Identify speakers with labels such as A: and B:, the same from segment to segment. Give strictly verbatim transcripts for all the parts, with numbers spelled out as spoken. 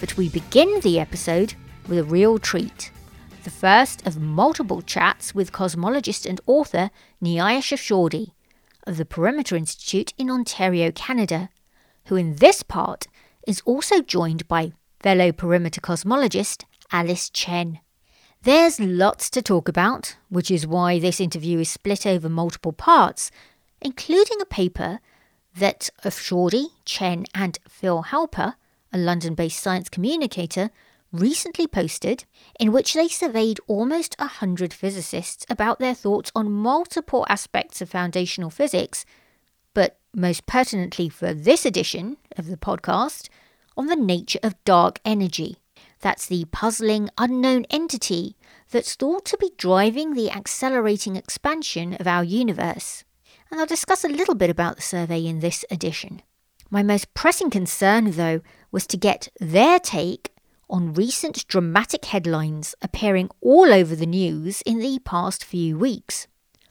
A: But we begin the episode with a real treat. The first of multiple chats with cosmologist and author Nyaya Shevchordy of the Perimeter Institute in Ontario, Canada, who in this part is also joined by fellow Perimeter cosmologist Alice Chen. There's lots to talk about, which is why this interview is split over multiple parts, including a paper that Shevchordy, Chen and Phil Halper, a London-based science communicator, recently posted, in which they surveyed almost one hundred physicists about their thoughts on multiple aspects of foundational physics, but most pertinently for this edition of the podcast, on the nature of dark energy. That's the puzzling, unknown entity that's thought to be driving the accelerating expansion of our universe. And I'll discuss a little bit about the survey in this edition. My most pressing concern, though, was to get their take on recent dramatic headlines appearing all over the news in the past few weeks.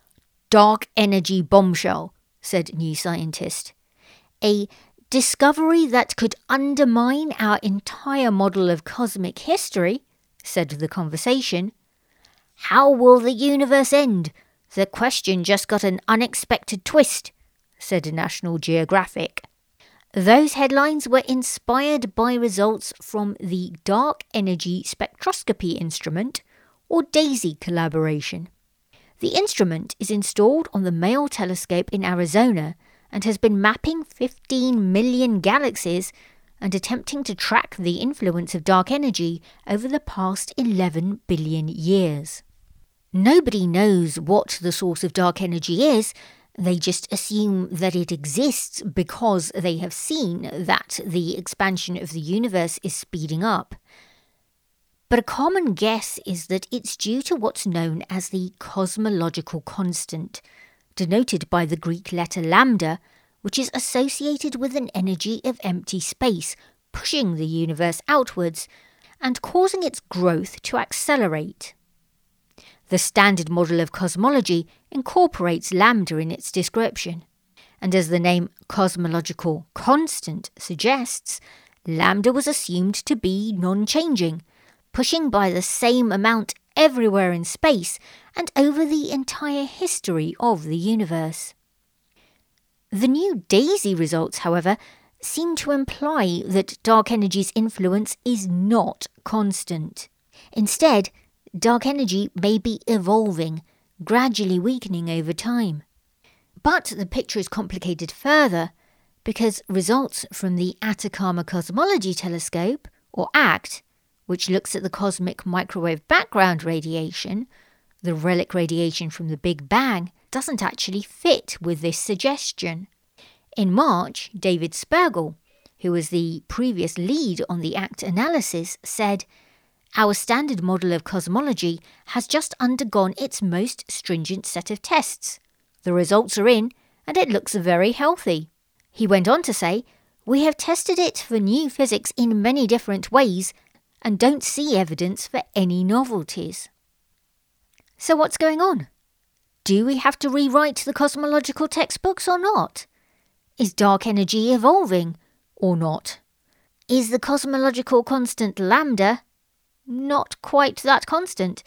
A: Dark energy bombshell, said New Scientist. A discovery that could undermine our entire model of cosmic history, said The Conversation. How will the universe end? The question just got an unexpected twist, said National Geographic. Those headlines were inspired by results from the Dark Energy Spectroscopy Instrument, or DAISY collaboration. The instrument is installed on the Mail Telescope in Arizona and has been mapping fifteen million galaxies and attempting to track the influence of dark energy over the past eleven billion years. Nobody knows what the source of dark energy is. They just assume that it exists because they have seen that the expansion of the universe is speeding up. But a common guess is that it's due to what's known as the cosmological constant, denoted by the Greek letter lambda, which is associated with an energy of empty space, pushing the universe outwards and causing its growth to accelerate. The standard model of cosmology incorporates lambda in its description, and as the name cosmological constant suggests, lambda was assumed to be non-changing, pushing by the same amount everywhere in space and over the entire history of the universe. The new DAISY results, however, seem to imply that dark energy's influence is not constant. Instead, dark energy may be evolving, gradually weakening over time. But the picture is complicated further because results from the Atacama Cosmology Telescope, or ACT, which looks at the cosmic microwave background radiation, the relic radiation from the Big Bang, doesn't actually fit with this suggestion. In March, David Spergel, who was the previous lead on the ACT analysis, said, "Our standard model of cosmology has just undergone its most stringent set of tests. The results are in, and it looks very healthy." He went on to say, "We have tested it for new physics in many different ways and don't see evidence for any novelties." So what's going on? Do we have to rewrite the cosmological textbooks or not? Is dark energy evolving or not? Is the cosmological constant lambda not quite that constant?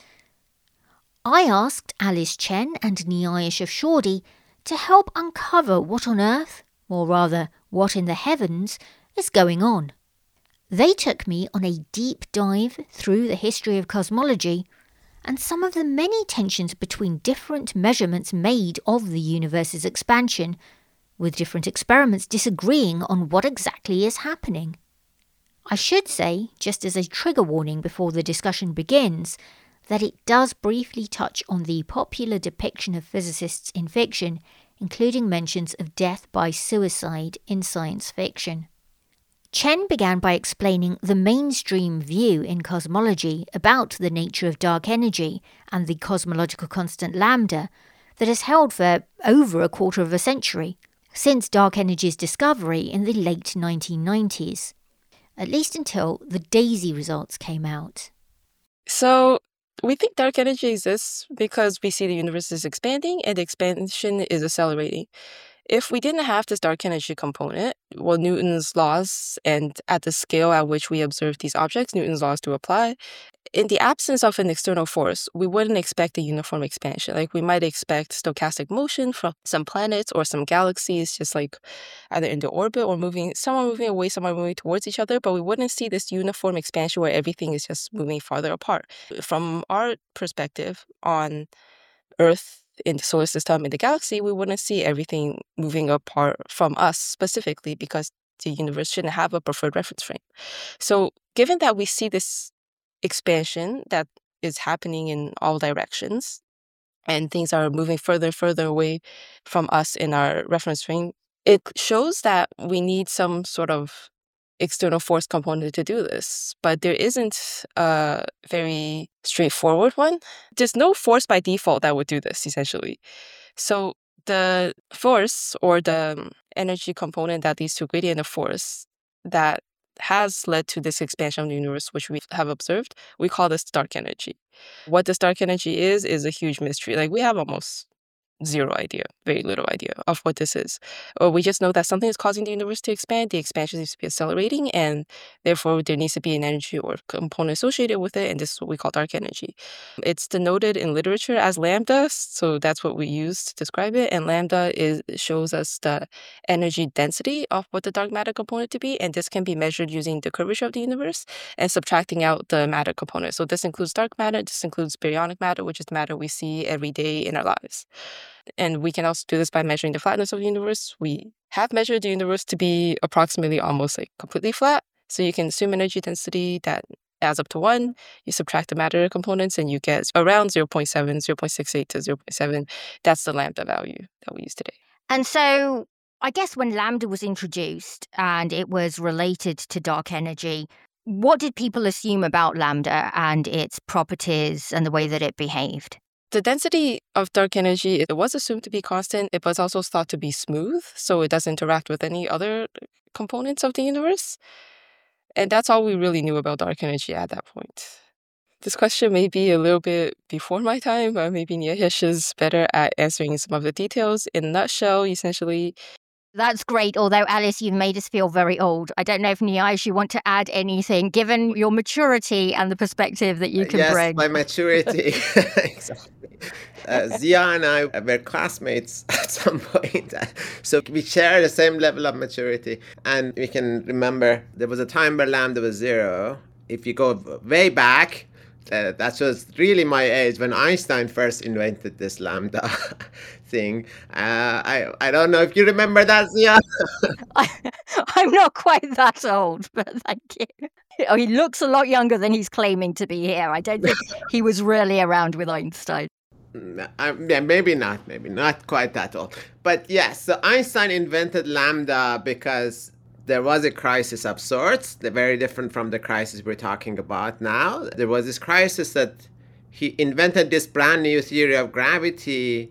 A: I asked Alice Chen and Nyaya Shevchordy to help uncover what on earth, or rather what in the heavens, is going on. They took me on a deep dive through the history of cosmology and some of the many tensions between different measurements made of the universe's expansion, with different experiments disagreeing on what exactly is happening. I should say, just as a trigger warning before the discussion begins, that it does briefly touch on the popular depiction of physicists in fiction, including mentions of death by suicide in science fiction. Chen began by explaining the mainstream view in cosmology about the nature of dark energy and the cosmological constant lambda that has held for over a quarter of a century, since dark energy's discovery in the late nineteen nineties, at least until the DAISY results came out.
B: So we think dark energy exists because we see the universe is expanding and the expansion is accelerating. if we didn't have this dark energy component, well, Newton's laws and at the scale at which we observe these objects, Newton's laws do apply. In the absence of an external force, we wouldn't expect a uniform expansion. Like we might expect stochastic motion from some planets or some galaxies, just like either into orbit or moving, some are moving away, some are moving towards each other, but we wouldn't see this uniform expansion where everything is just moving farther apart. From our perspective on Earth, in the solar system, in the galaxy, we wouldn't see everything moving apart from us specifically because the universe shouldn't have a preferred reference frame. So given that we see this expansion that is happening in all directions and things are moving further and further away from us in our reference frame, it shows that we need some sort of external force component to do this, but there isn't a very straightforward one. There's no force by default that would do this, essentially. So the force or the energy component that leads to a gradient of force that has led to this expansion of the universe, which we have observed, we call this dark energy. What this dark energy is, is a huge mystery. Like we have almost zero idea, very little idea of what this is. Or we just know that something is causing the universe to expand. The expansion seems to be accelerating, and therefore there needs to be an energy or component associated with it, and this is what we call dark energy. It's denoted in literature as lambda, so that's what we use to describe it. And lambda is shows us the energy density of what the dark matter component to be, and this can be measured using the curvature of the universe and subtracting out the matter component. So this includes dark matter, this includes baryonic matter, which is the matter we see every day in our lives. And we can also do this by measuring the flatness of the universe. We have measured the universe to be approximately almost like completely flat. So you can assume energy density that adds up to one. You subtract the matter components and you get around zero point seven, zero point six eight to zero point seven. That's the lambda value that we use today.
A: And so I guess when lambda was introduced and it was related to dark energy, what did people assume about lambda and its properties and the way that it behaved?
B: The density of dark energy, it was assumed to be constant. It was also thought to be smooth, so it doesn't interact with any other components of the universe. And that's all we really knew about dark energy at that point. This question may be a little bit before my time, but maybe Niayesh is better at answering some of the details. In a nutshell, essentially,
A: That's great, although Alice, you've made us feel very old. I don't know if Niayesh, you want to add anything, given your maturity and the perspective that you can
C: yes,
A: bring.
C: my maturity. Exactly. Uh, Zia and I were classmates at some point. So we share the same level of maturity. And we can remember there was a time where lambda was zero. If you go way back, uh, that was really my age when Einstein first invented this lambda thing. Uh, I I don't know if you remember that, Zia.
A: I, I'm not quite that old, but thank you. Oh, he looks a lot younger than he's claiming to be here. I don't think he was really around with Einstein.
C: Uh, yeah, maybe not, maybe not quite that old. But yes, so Einstein invented lambda because there was a crisis of sorts, very different from the crisis we're talking about now. There was this crisis that he invented this brand new theory of gravity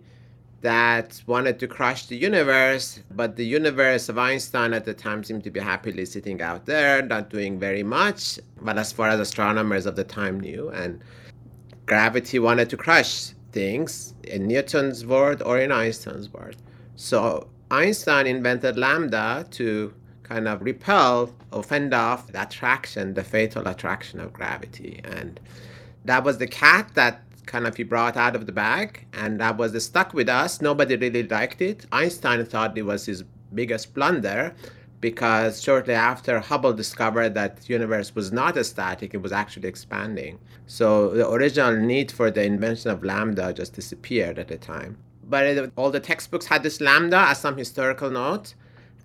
C: that wanted to crush the universe, but the universe of Einstein at the time seemed to be happily sitting out there, not doing very much, but as far as astronomers of the time knew, and gravity wanted to crush things in Newton's word or in Einstein's word. So Einstein invented lambda to kind of repel or fend off the attraction, the fatal attraction of gravity. And that was the cat that kind of he brought out of the bag, and that was the stuck with us. Nobody really liked it. Einstein thought it was his biggest blunder because shortly after, Hubble discovered that the universe was not static, it was actually expanding. So the original need for the invention of lambda just disappeared at the time. But it, all the textbooks had this lambda as some historical note.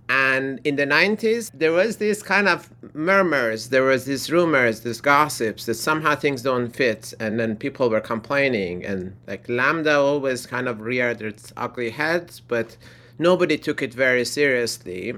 C: And in the nineties, there was this kind of murmurs, there was these rumors, these gossips that somehow things don't fit. And then people were complaining. And like lambda always kind of reared its ugly head, but nobody took it very seriously.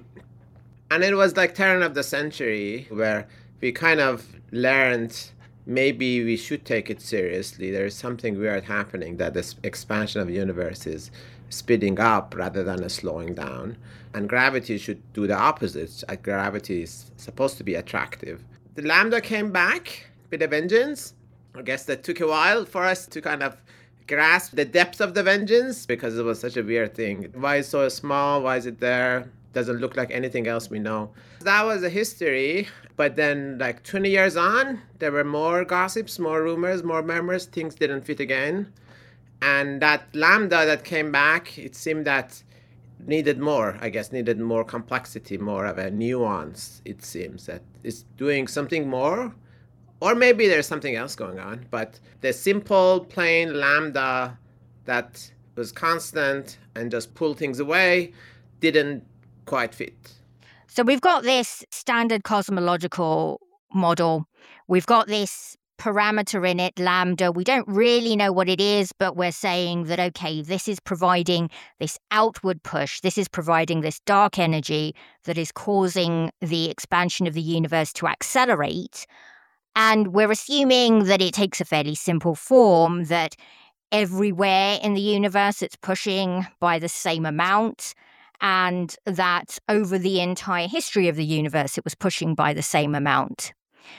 C: And it was like turn of the century where we kind of learned maybe we should take it seriously. There is something weird happening, that this expansion of the universe is speeding up rather than a slowing down. And gravity should do the opposite. Gravity is supposed to be attractive. The lambda came back with a vengeance. I guess that took a while for us to kind of grasp the depth of the vengeance because it was such a weird thing. Why is it so small? Why is it there? Doesn't look like anything else we know. That was a history. But then, like twenty years on, there were more gossips, more rumors, more murmurs. Things didn't fit again. And that lambda that came back, it seemed that needed more, I guess, needed more complexity, more of a nuance, it seems, that it's doing something more. Or maybe there's something else going on. But the simple, plain lambda that was constant and just pulled things away didn't quite fit.
A: So we've got this standard cosmological model. We've got this parameter in it, lambda. We don't really know what it is, but we're saying that, okay, this is providing this outward push. This is providing this dark energy that is causing the expansion of the universe to accelerate. And we're assuming that it takes a fairly simple form, that everywhere in the universe it's pushing by the same amount, and that over the entire history of the universe it was pushing by the same amount.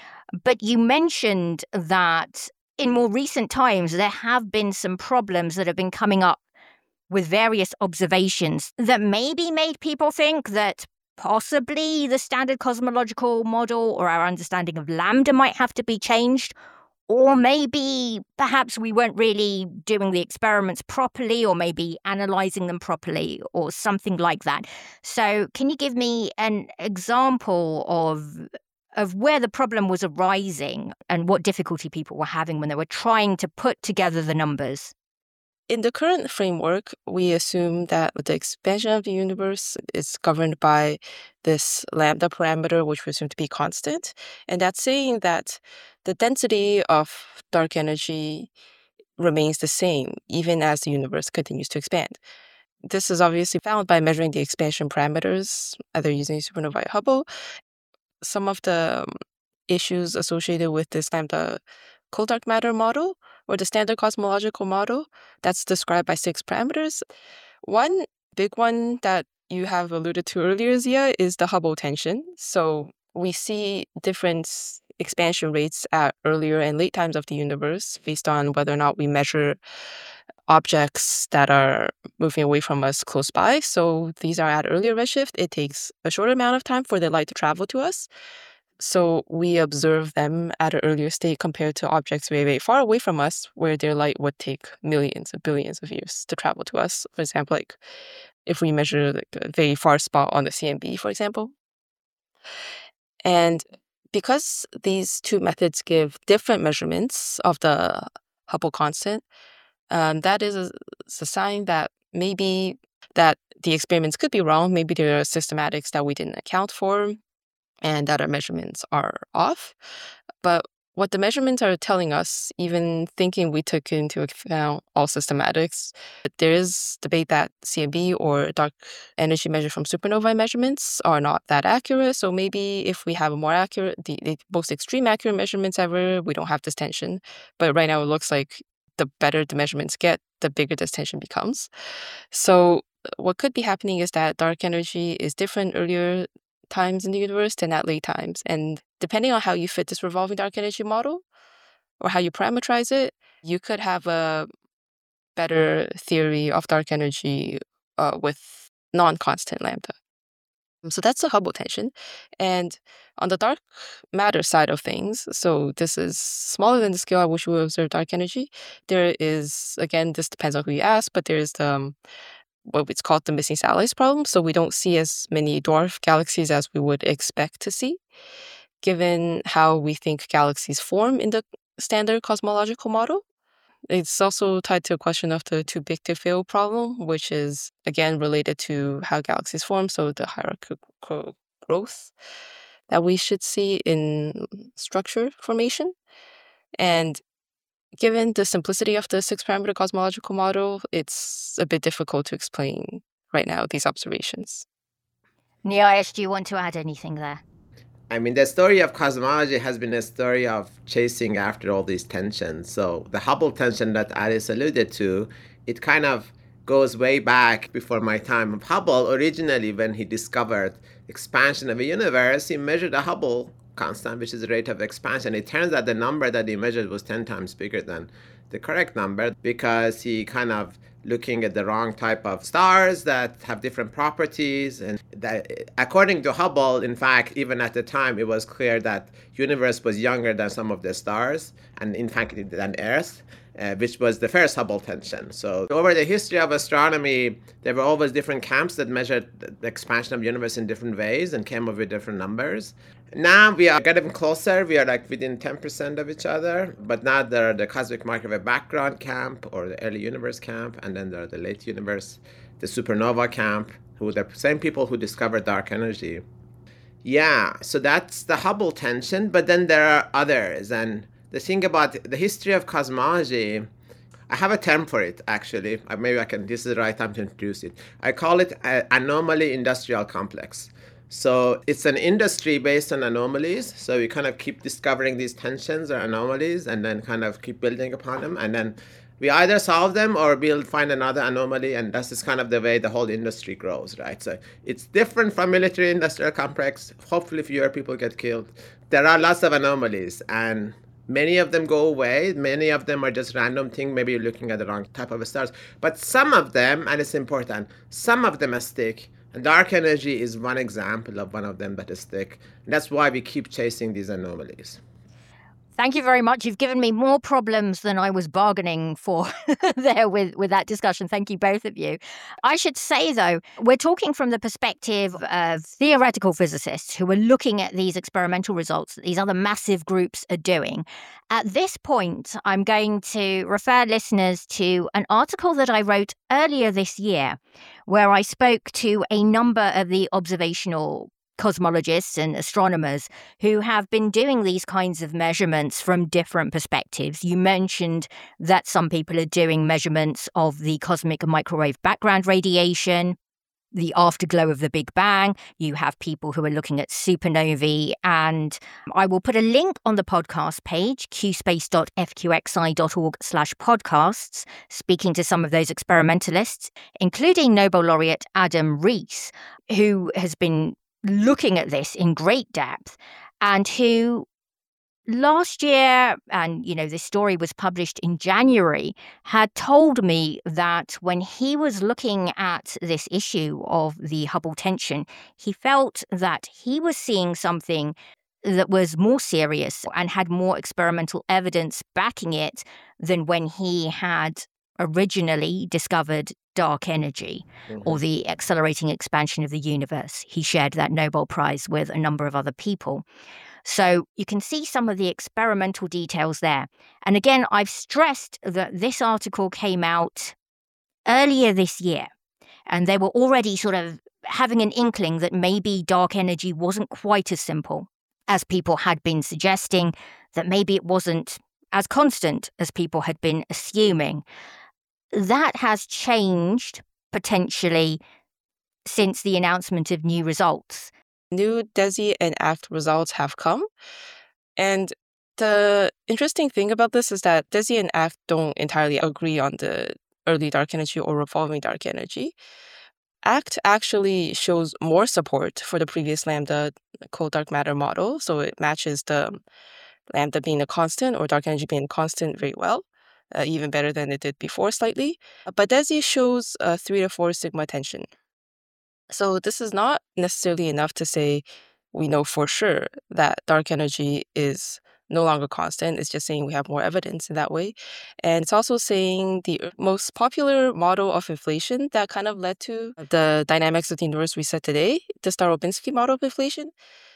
A: But you mentioned that in more recent times there have been some problems that have been coming up with various observations that maybe made people think that possibly the standard cosmological model or our understanding of lambda might have to be changed. Or maybe perhaps we weren't really doing the experiments properly, or maybe analyzing them properly, or something like that. So can you give me an example of of where the problem was arising and what difficulty people were having when they were trying to put together the numbers?
B: In the current framework, we assume that the expansion of the universe is governed by this lambda parameter, which we assume to be constant. And that's saying that the density of dark energy remains the same, even as the universe continues to expand. This is obviously found by measuring the expansion parameters, either using supernova or Hubble. Some of the issues associated with this lambda cold dark matter model, or the standard cosmological model, that's described by six parameters. One big one that you have alluded to earlier, Zia, is the Hubble tension. So we see different expansion rates at earlier and late times of the universe based on whether or not we measure objects that are moving away from us close by. So these are at earlier redshift. It takes a shorter amount of time for the light to travel to us. So we observe them at an earlier state compared to objects very, very far away from us, where their light would take millions or billions of years to travel to us. For example, like if we measure like a very far spot on the C M B, for example. And because these two methods give different measurements of the Hubble constant, um, that is a, a sign that maybe that the experiments could be wrong. Maybe there are systematics that we didn't account for, and that our measurements are off. But what the measurements are telling us, even thinking we took into account all systematics, there is debate that C M B or dark energy measured from supernova measurements are not that accurate. So maybe if we have a more accurate, the, the most extreme accurate measurements ever, we don't have this tension. But right now it looks like the better the measurements get, the bigger this tension becomes. So what could be happening is that dark energy is different earlier times in the universe than at late times. And depending on how you fit this revolving dark energy model or how you parameterize it, you could have a better theory of dark energy uh, with non-constant lambda. So that's the Hubble tension. And on the dark matter side of things, so this is smaller than the scale at which we observe dark energy, there is, again, this depends on who you ask, but there is the um, what it's called the missing satellites problem. So we don't see as many dwarf galaxies as we would expect to see, given how we think galaxies form in the standard cosmological model. It's also tied to a question of the too big to fail problem, which is, again, related to how galaxies form, so the hierarchical growth that we should see in structure formation. And given the simplicity of the six-parameter cosmological model, it's a bit difficult to explain right now these observations.
A: Niayesh, do you want to add anything there?
C: I mean, the story of cosmology has been a story of chasing after all these tensions. So the Hubble tension that Alice alluded to, it kind of goes way back before my time of Hubble. Originally, when he discovered expansion of a universe, he measured a Hubble constant, which is the rate of expansion. It turns out the number that he measured was ten times bigger than the correct number because he kind of looking at the wrong type of stars that have different properties. And that, according to Hubble, in fact, even at the time, it was clear that universe was younger than some of the stars, and in fact, than Earth. Uh, which was the first Hubble tension. So over the history of astronomy, there were always different camps that measured the expansion of the universe in different ways and came up with different numbers. Now we are getting closer. We are like within ten percent of each other. But now there are the cosmic microwave background camp or the early universe camp. And then there are the late universe, the supernova camp, who are the same people who discovered dark energy. Yeah, so that's the Hubble tension. But then there are others. And the thing about the history of cosmology, I have a term for it, actually. Maybe I can, this is the right time to introduce it. I call it an anomaly industrial complex. So it's an industry based on anomalies. So we kind of keep discovering these tensions or anomalies and then kind of keep building upon them. And then we either solve them or we'll find another anomaly. And that's just kind of the way the whole industry grows, right? So it's different from military industrial complex. Hopefully fewer people get killed. There are lots of anomalies, and many of them go away. Many of them are just random things. Maybe you're looking at the wrong type of stars. But some of them, and it's important, some of them stick. And dark energy is one example of one of them that stick. And that's why we keep chasing these anomalies.
A: Thank you very much. You've given me more problems than I was bargaining for there with, with that discussion. Thank you, both of you. I should say, though, we're talking from the perspective of theoretical physicists who are looking at these experimental results that these other massive groups are doing. At this point, I'm going to refer listeners to an article that I wrote earlier this year, where I spoke to a number of the observational cosmologists and astronomers who have been doing these kinds of measurements from different perspectives. You mentioned that some people are doing measurements of the cosmic microwave background radiation, the afterglow of the Big Bang. You have people who are looking at supernovae, and I will put a link on the podcast page, qspace.fqxi.org slash podcasts, speaking to some of those experimentalists, including Nobel laureate Adam Riess, who has been looking at this in great depth, and who last year, and you know, this story was published in January, had told me that when he was looking at this issue of the Hubble tension, he felt that he was seeing something that was more serious and had more experimental evidence backing it than when he had originally discovered dark energy, mm-hmm. or the accelerating expansion of the universe. He shared that Nobel Prize with a number of other people. So you can see some of the experimental details there. And again, I've stressed that this article came out earlier this year, and they were already sort of having an inkling that maybe dark energy wasn't quite as simple as people had been suggesting, that maybe it wasn't as constant as people had been assuming. That has changed potentially since the announcement of new results.
B: New DESI and ACT results have come. And the interesting thing about this is that DESI and ACT don't entirely agree on the early dark energy or revolving dark energy. ACT actually shows more support for the previous lambda cold dark matter model. So it matches the lambda being a constant or dark energy being a constant very well. Uh, even better than it did before slightly. But DESI shows a three to four sigma tension. So this is not necessarily enough to say we know for sure that dark energy is no longer constant. It's just saying we have more evidence in that way. And it's also saying the most popular model of inflation that kind of led to the dynamics of the universe we said today, the Starobinsky model of inflation,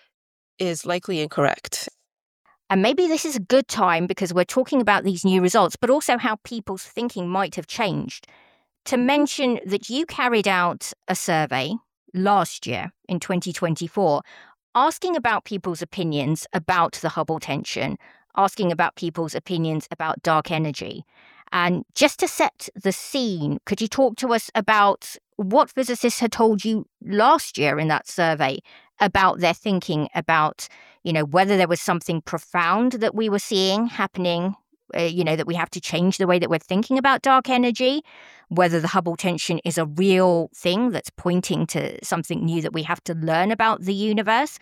B: is likely incorrect.
A: And maybe this is a good time, because we're talking about these new results, but also how people's thinking might have changed, to mention that you carried out a survey last year in twenty twenty-four, asking about people's opinions about the Hubble tension, asking about people's opinions about dark energy. And just to set the scene, could you talk to us about what physicists had told you last year in that survey about their thinking about, you know, whether there was something profound that we were seeing happening, uh, you know, that we have to change the way that we're thinking about dark energy, whether the Hubble tension is a real thing that's pointing to something new that we have to learn about the universe,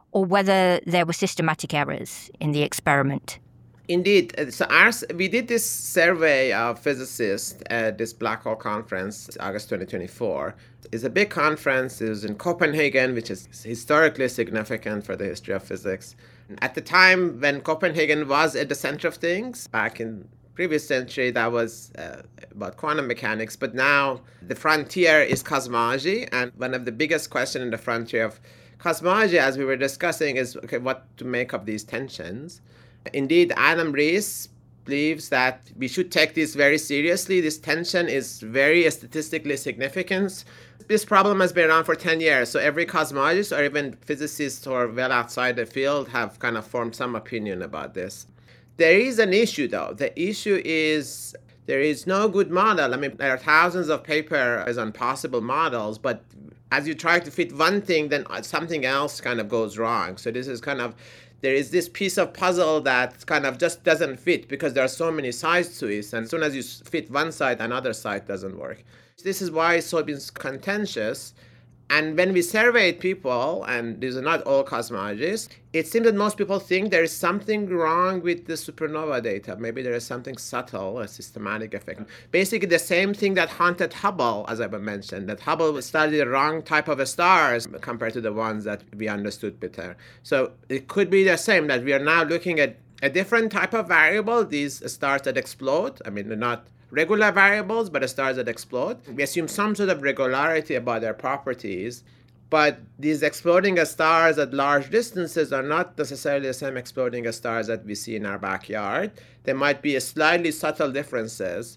A: or whether there were systematic errors in the experiment.
C: Indeed. So ours, we did this survey of physicists at this Black Hole Conference, August twenty twenty-four. It's a big conference. It was in Copenhagen, which is historically significant for the history of physics. At the time when Copenhagen was at the center of things, back in previous century, that was uh, about quantum mechanics. But now the frontier is cosmology. And one of the biggest questions in the frontier of cosmology, as we were discussing, is okay, what to make of these tensions. Indeed, Adam Riess believes that we should take this very seriously. This tension is very statistically significant. This problem has been around for ten years, so every cosmologist or even physicists who are well outside the field have kind of formed some opinion about this. There is an issue, though. The issue is there is no good model. I mean, there are thousands of papers on possible models, but as you try to fit one thing, then something else kind of goes wrong. So this is kind of there is this piece of puzzle that kind of just doesn't fit because there are so many sides to it. And as soon as you fit one side, another side doesn't work. This is why it's so been contentious. And when we surveyed people, and these are not all cosmologists, it seemed that most people think there is something wrong with the supernova data. Maybe there is something subtle, a systematic effect. Basically the same thing that haunted Hubble, as I mentioned, that Hubble studied the wrong type of stars compared to the ones that we understood better. So it could be the same, that we are now looking at a different type of variable, these stars that explode. I mean, they're not regular variables, but the stars that explode. We assume some sort of regularity about their properties, but these exploding stars at large distances are not necessarily the same exploding stars that we see in our backyard. There might be a slightly subtle differences.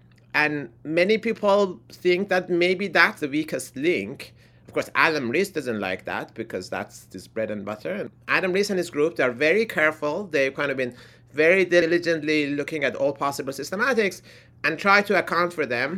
C: And many people think that maybe that's the weakest link. Of course, Adam Riess doesn't like that because that's his bread and butter. And Adam Riess and his group, they're very careful. They've kind of been very diligently looking at all possible systematics and try to account for them.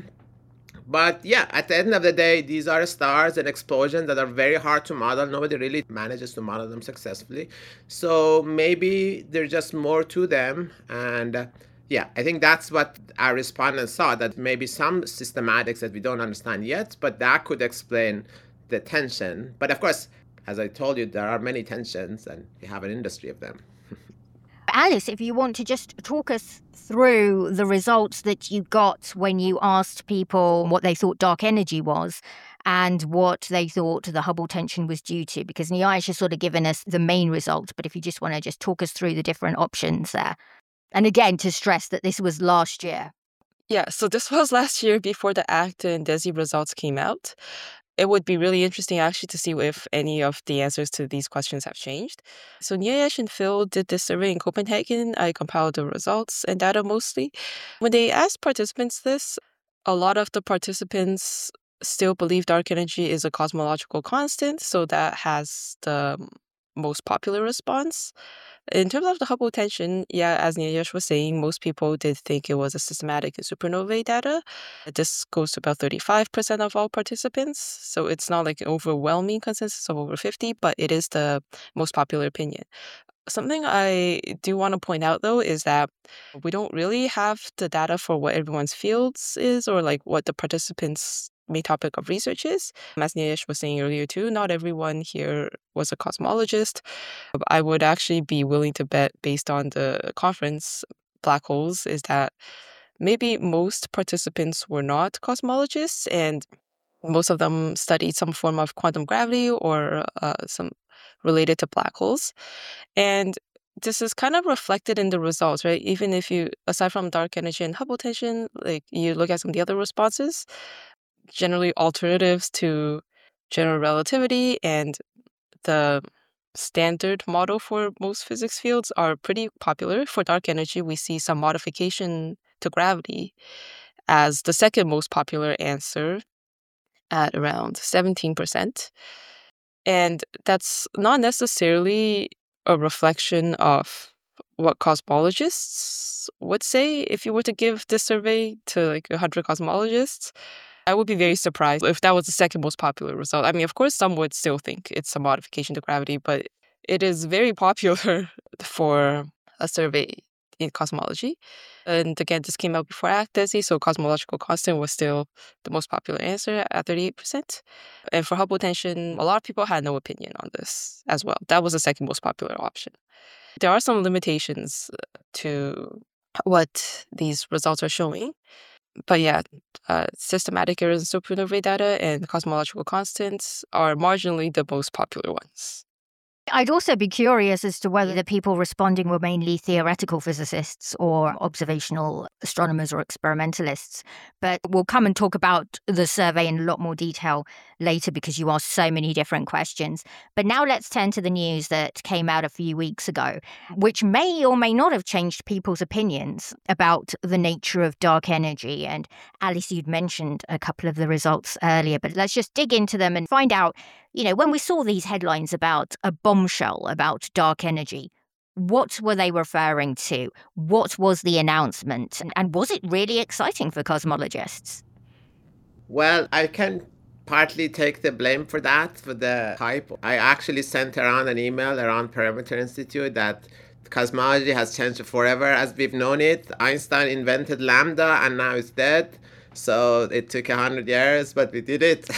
C: But yeah, at the end of the day, these are stars and explosions that are very hard to model. Nobody really manages to model them successfully. So maybe there's just more to them. And uh, yeah, I think that's what our respondents saw, that maybe some systematics that we don't understand yet, but that could explain the tension. But of course, as I told you, there are many tensions and we have an industry of them.
A: Alice, if you want to just talk us through the results that you got when you asked people what they thought dark energy was and what they thought the Hubble tension was due to, because Niayesh has sort of given us the main result, but if you just want to just talk us through the different options there. And again, to stress that this was last year.
B: Yeah, so this was last year before the ACT and DESI results came out. It would be really interesting actually to see if any of the answers to these questions have changed. So Niayesh and Phil did this survey in Copenhagen. I compiled the results and data mostly. When they asked participants this, a lot of the participants still believe dark energy is a cosmological constant, so that has the most popular response. In terms of the Hubble tension, yeah, as Niayesh was saying, most people did think it was a systematic in supernovae data. This goes to about thirty-five percent of all participants, so it's not like an overwhelming consensus of over fifty, but it is the most popular opinion. Something I do want to point out, though, is that we don't really have the data for what everyone's fields is or like what the participants' main topic of research is. As Niayesh was saying earlier, too, not everyone here was a cosmologist. I would actually be willing to bet, based on the conference black holes, is that maybe most participants were not cosmologists and most of them studied some form of quantum gravity or uh, some related to black holes. And this is kind of reflected in the results, right? Even if you, aside from dark energy and Hubble tension, like you look at some of the other responses, generally alternatives to general relativity and the standard model for most physics fields are pretty popular. For dark energy, we see some modification to gravity as the second most popular answer at around seventeen percent. And that's not necessarily a reflection of what cosmologists would say. If you were to give this survey to like one hundred cosmologists, I would be very surprised if that was the second most popular result. I mean, of course, some would still think it's a modification to gravity, but it is very popular for a survey in cosmology. And again, this came out before ACT-DESI, so cosmological constant was still the most popular answer at thirty-eight percent. And for Hubble tension, a lot of people had no opinion on this as well. That was the second most popular option. There are some limitations to what these results are showing. But yeah, uh, systematic errors in supernovae data and cosmological constants are marginally the most popular ones.
A: I'd also be curious as to whether the people responding were mainly theoretical physicists or observational astronomers or experimentalists. But we'll come and talk about the survey in a lot more detail later because you asked so many different questions. But now let's turn to the news that came out a few weeks ago, which may or may not have changed people's opinions about the nature of dark energy. And Alice, you'd mentioned a couple of the results earlier, but let's just dig into them and find out. You know, when we saw these headlines about a bombshell about dark energy, what were they referring to? What was the announcement? And, and was it really exciting for cosmologists?
C: Well, I can partly take the blame for that, for the hype. I actually sent around an email around Perimeter Institute that cosmology has changed forever as we've known it. Einstein invented lambda and now it's dead. So it took a hundred years, but we did it.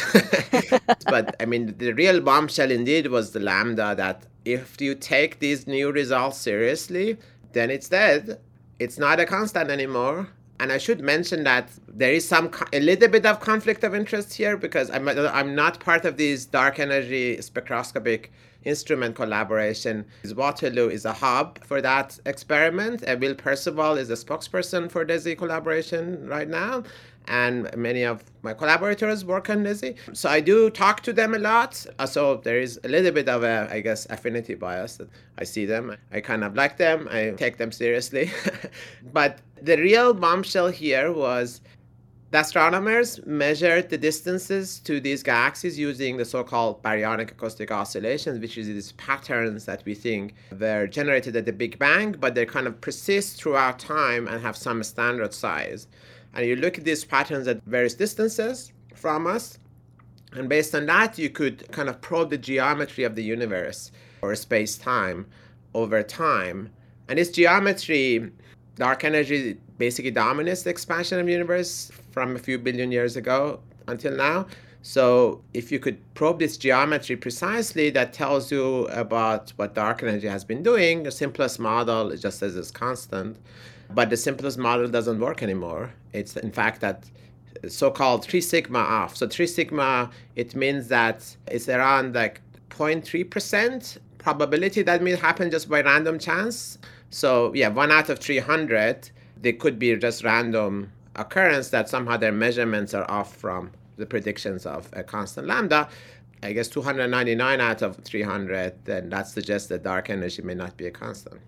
C: But I mean, the real bombshell indeed was the lambda, that if you take these new results seriously, then it's dead. It's not a constant anymore. And I should mention that there is some a little bit of conflict of interest here because I'm I'm not part of these dark energy spectroscopic instrument collaboration. Waterloo is a hub for that experiment. And Will Percival is a spokesperson for DESI collaboration right now. And many of my collaborators work on DESI. So I do talk to them a lot. So there is a little bit of a, I guess, affinity bias that I see them. I kind of like them. I take them seriously. But the real bombshell here was the astronomers measured the distances to these galaxies using the so-called baryonic acoustic oscillations, which is these patterns that we think were generated at the Big Bang, but they kind of persist throughout time and have some standard size. And you look at these patterns at various distances from us, and based on that, you could kind of probe the geometry of the universe or space-time over time. And this geometry, dark energy basically dominates the expansion of the universe from a few billion years ago until now. So if you could probe this geometry precisely, that tells you about what dark energy has been doing. The simplest model is just as it's constant. But the simplest model doesn't work anymore. It's in fact that so-called three sigma off. So three sigma, it means that it's around like zero point three percent probability that may happen just by random chance. So yeah, one out of three hundred, they could be just random occurrence that somehow their measurements are off from the predictions of a constant lambda. I guess two hundred ninety-nine out of three hundred, then that suggests that dark energy may not be a constant.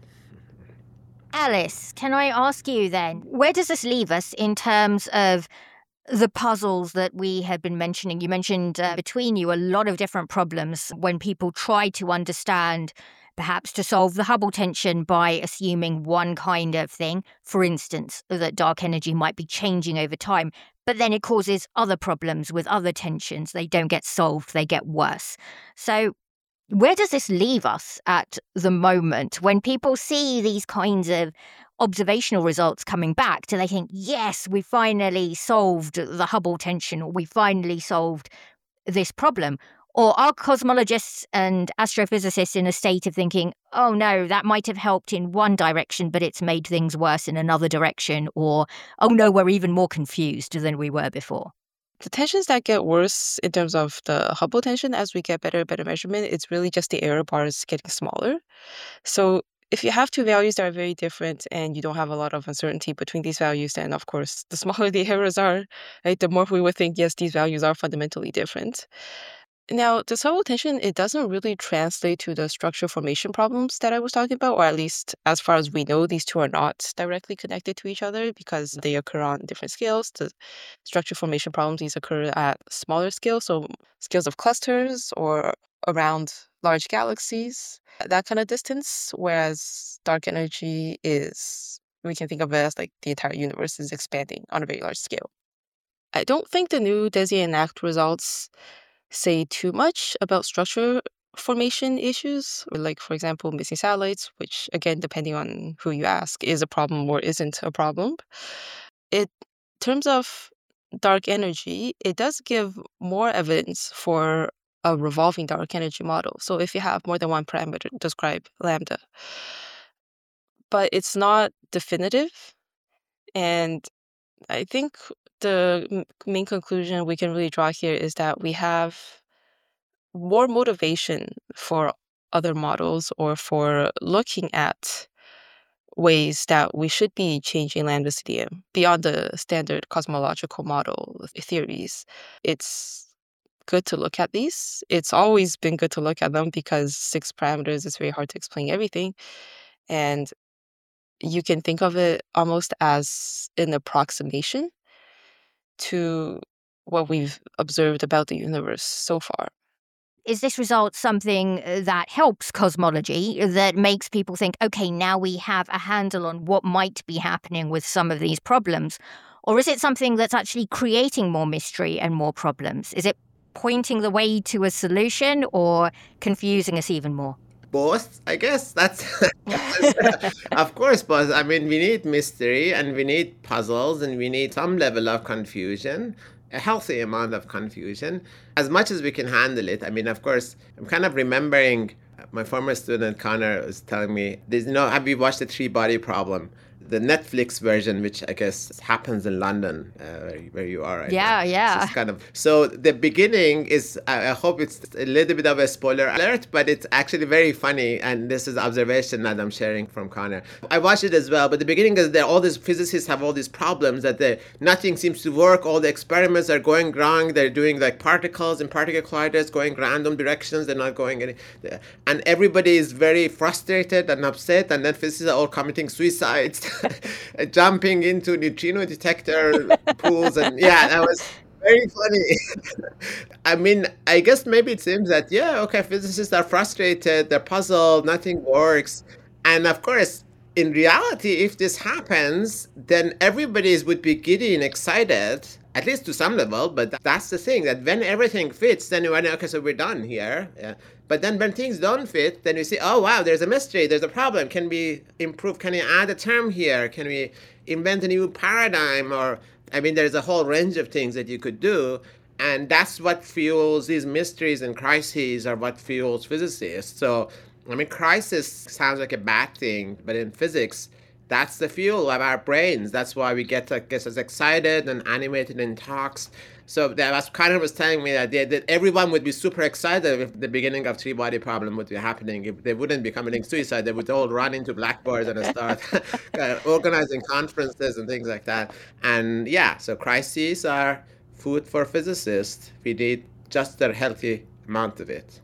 A: Alice, can I ask you then, where does this leave us in terms of the puzzles that we had been mentioning? You mentioned uh, between you a lot of different problems when people try to understand, perhaps to solve the Hubble tension by assuming one kind of thing, for instance, that dark energy might be changing over time, but then it causes other problems with other tensions. They don't get solved, they get worse. So where does this leave us at the moment when people see these kinds of observational results coming back? Do they think, yes, we finally solved the Hubble tension, or we finally solved this problem? Or are cosmologists and astrophysicists in a state of thinking, oh no, that might have helped in one direction, but it's made things worse in another direction? Or, oh no, we're even more confused than we were before?
B: The tensions that get worse in terms of the Hubble tension as we get better and better measurement, it's really just the error bars getting smaller. So if you have two values that are very different and you don't have a lot of uncertainty between these values, then of course, the smaller the errors are, right, the more we would think, yes, these values are fundamentally different. Now, the Hubble tension, it doesn't really translate to the structure formation problems that I was talking about, or at least as far as we know, these two are not directly connected to each other because they occur on different scales. The structure formation problems, these occur at smaller scales, so scales of clusters or around large galaxies, that kind of distance, whereas dark energy is, we can think of it as like the entire universe is expanding on a very large scale. I don't think the new DESI and ACT results say too much about structure formation issues, like, for example, missing satellites, which, again, depending on who you ask, is a problem or isn't a problem. It, in terms of dark energy, it does give more evidence for a revolving dark energy model. So if you have more than one parameter, describe lambda. But it's not definitive. And I think the m- main conclusion we can really draw here is that we have more motivation for other models or for looking at ways that we should be changing lambda-C D M beyond the standard cosmological model theories. It's good to look at these. It's always been good to look at them because six parameters is very hard to explain everything. And you can think of it almost as an approximation to what we've observed about the universe so far.
A: Is this result something uh, that helps cosmology, that makes people think, okay, now we have a handle on what might be happening with some of these problems? Or is it something that's actually creating more mystery and more problems? Is it pointing the way to a solution or confusing us even more?
C: Both, I guess. That's of course both. I mean, we need mystery and we need puzzles and we need some level of confusion, a healthy amount of confusion, as much as we can handle it. I mean, of course, I'm kind of remembering my former student Connor was telling me, "There's you know, have you watched the Three Body Problem?" The Netflix version, which I guess happens in London, uh, where you are right
A: yeah,
C: now.
A: Yeah,
C: yeah. Kind of. So the beginning is, I hope it's a little bit of a spoiler alert, but it's actually very funny. And this is observation that I'm sharing from Connor. I watched it as well, but the beginning is that all these physicists have all these problems that they, nothing seems to work. All the experiments are going wrong. They're doing like particles and particle colliders going random directions. They're not going any, and everybody is very frustrated and upset. And then physicists are all committing suicides. Jumping into neutrino detector pools, and yeah, that was very funny. I mean, I guess maybe it seems that, yeah, okay, physicists are frustrated, they're puzzled, nothing works. And of course, in reality, if this happens, then everybody would be giddy and excited, at least to some level. But that's the thing, that when everything fits, then you went, okay, so we're done here. Yeah. But then when things don't fit, then you see, oh, wow, there's a mystery, there's a problem. Can we improve? Can we add a term here? Can we invent a new paradigm? Or, I mean, there's a whole range of things that you could do. And that's what fuels these mysteries and crises, are what fuels physicists. So, I mean, crisis sounds like a bad thing, but in physics, that's the fuel of our brains. That's why we get, I guess, as excited and animated in talks. So that was kind of was telling me that, they, that everyone would be super excited if the beginning of Three Body Problem would be happening. If they wouldn't be committing suicide, they would all run into blackboards and start organizing conferences and things like that. And yeah, so crises are food for physicists. We need just a healthy amount of it.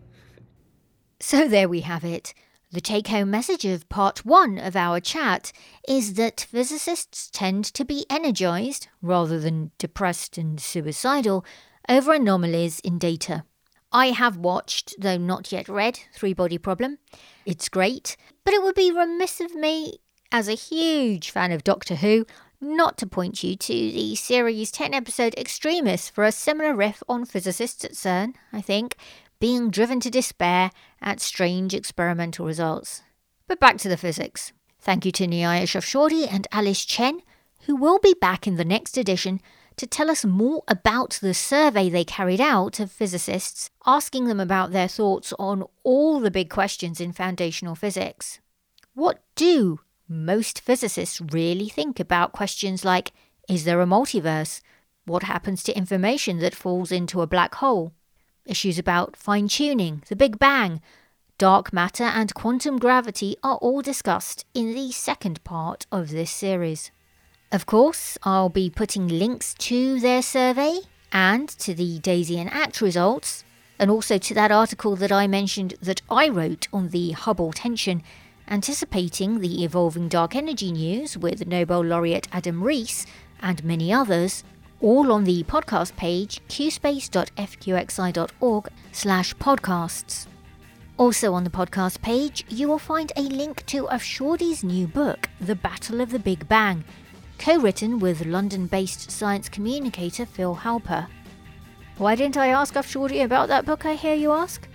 A: So there we have it. The take-home message of part one of our chat is that physicists tend to be energized, rather than depressed and suicidal, over anomalies in data. I have watched, though not yet read, Three Body Problem. It's great, but it would be remiss of me, as a huge fan of Doctor Who, not to point you to the series ten-episode Extremis for a similar riff on physicists at CERN, I think, being driven to despair at strange experimental results. But back to the physics. Thank you to Nihaya Shafshori and Alice Chen, who will be back in the next edition to tell us more about the survey they carried out of physicists, asking them about their thoughts on all the big questions in foundational physics. What do most physicists really think about questions like, is there a multiverse? What happens to information that falls into a black hole? Issues about fine-tuning, the Big Bang, dark matter and quantum gravity are all discussed in the second part of this series. Of course, I'll be putting links to their survey and to the Daisy and Act results, and also to that article that I mentioned that I wrote on the Hubble tension, anticipating the evolving dark energy news with Nobel laureate Adam Rees and many others, all on the podcast page qspace.fqxi.org slash podcasts. Also on the podcast page, you will find a link to Afshordi's new book, The Battle of the Big Bang, co-written with London-based science communicator Phil Halper. Why didn't I ask Afshordi about that book, I hear you ask?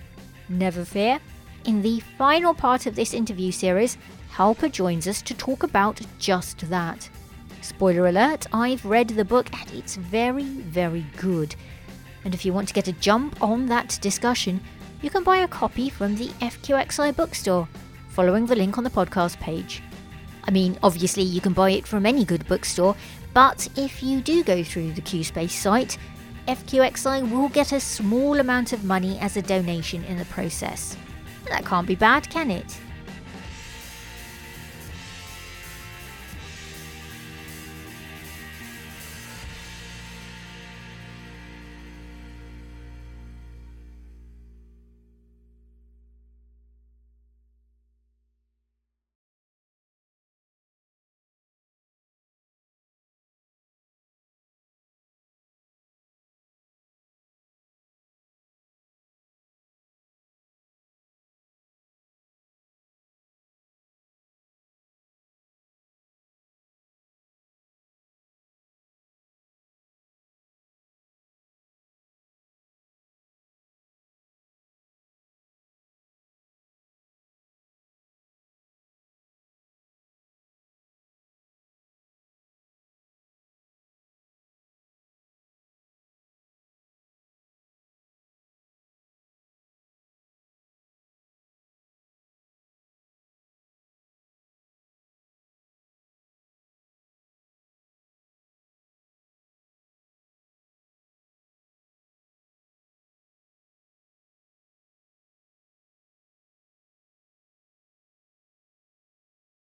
A: Never fear. In the final part of this interview series, Halper joins us to talk about just that. Spoiler alert, I've read the book and it's very, very good. And if you want to get a jump on that discussion, you can buy a copy from the F Q X I bookstore, following the link on the podcast page. I mean, obviously you can buy it from any good bookstore, but if you do go through the QSpace site, F Q X I will get a small amount of money as a donation in the process. That can't be bad, can it?